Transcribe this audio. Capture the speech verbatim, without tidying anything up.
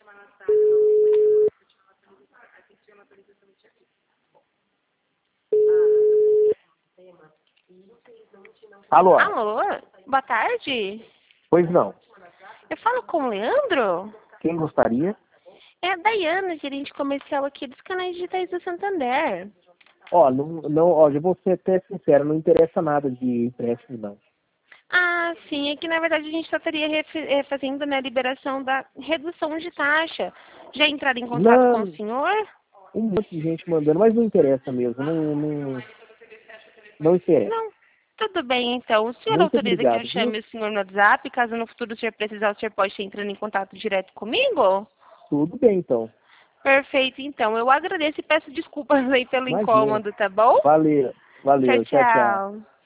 Alô? Alô? Boa tarde. Pois não. Eu falo com o Leandro? Quem gostaria? É a Daiana, gerente comercial aqui dos canais digitais do Santander. Ó, não, não, ó, eu vou ser até sincero, não interessa nada de empréstimo, não. Ah, sim, é que na verdade a gente só estaria refe- eh, fazendo, né, a liberação da redução de taxa. Já entraram em contato com Não, o senhor? um monte de gente mandando, mas não interessa mesmo, não, não, não interessa. Não. Tudo bem, então. O senhor Muito autoriza que eu obrigado, viu? chame o senhor no WhatsApp? Caso no futuro o senhor precisar, o senhor pode estar entrando em contato direto comigo? Tudo bem, então. Perfeito, então. Eu agradeço e peço desculpas aí pelo Imagina. incômodo, tá bom? Valeu, Tchau, valeu, tchau, tchau. tchau.